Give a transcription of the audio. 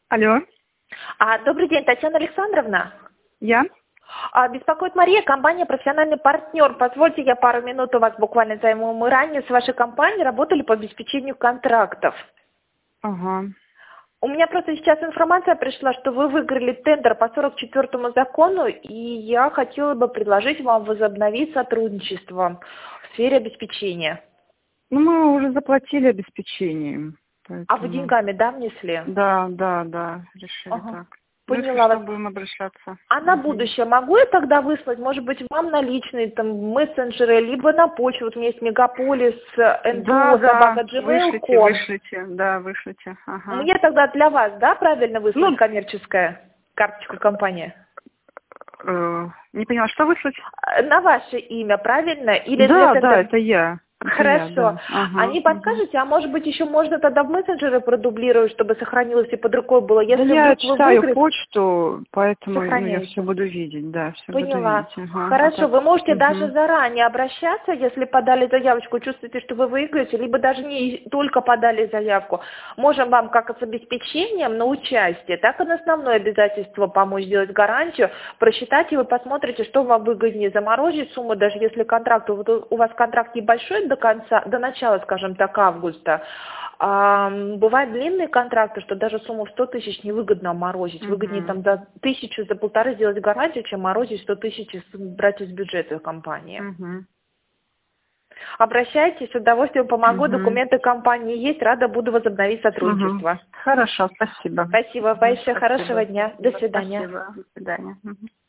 Алло, Добрый день, Татьяна Александровна. я? Беспокоит Мария, компания «Профессиональный партнер». Позвольте, я пару минут у вас буквально займу. Мы ранее с вашей компанией работали по обеспечению контрактов. Ага. У меня просто сейчас информация пришла, что вы выиграли тендер по 44-му закону, и я хотела бы предложить вам возобновить сотрудничество в сфере обеспечения. Ну, мы уже заплатили обеспечение, А вы поэтому... деньгами, да, внесли? Да, решили Ага. так. Ну, если Поняла что, вас. будем обращаться. А на будущее могу я тогда выслать, может быть, вам на личные там мессенджеры, либо на почту, вот у меня есть мегаполис, ndo, Да, собака, gmail.com. вышлите, ага. Мне тогда для вас, да, правильно выслать Ну, коммерческая карточку компании? не поняла, что выслать? На ваше имя, правильно? Или для Да, тендера? это я. Хорошо. Да. А Ага. не подскажете, а может быть еще можно тогда в мессенджеры продублировать, чтобы сохранилось и под рукой было? Да Если я вдруг вы читаю выиграете, почту, поэтому я все сохраняйте. буду видеть, да, все буду Поняла. видеть. Ага. А Хорошо, так. вы можете даже Мгм. заранее обращаться, если подали заявочку, чувствуете, что вы выиграете, либо даже не только подали заявку. Можем вам как с обеспечением на участие, так и на основное обязательство помочь сделать гарантию, просчитать, и вы посмотрите, что вам выгоднее заморозить сумму, даже если контракт, вот у вас контракт небольшой до начала, скажем так, августа. Бывают длинные контракты, что даже сумму в 100 тысяч невыгодно морозить. Выгоднее там до 1000 за полторы сделать гарантию, чем морозить 100 тысяч брать из бюджета компании. Мгм. Обращайтесь, с удовольствием помогу. Мгм. Документы компании есть. Рада буду возобновить Мгм. сотрудничество. Хорошо, спасибо. Спасибо Мгм, большое. Хорошего спасибо, дня. До спасибо, свидания. спасибо. До свидания. Мгм.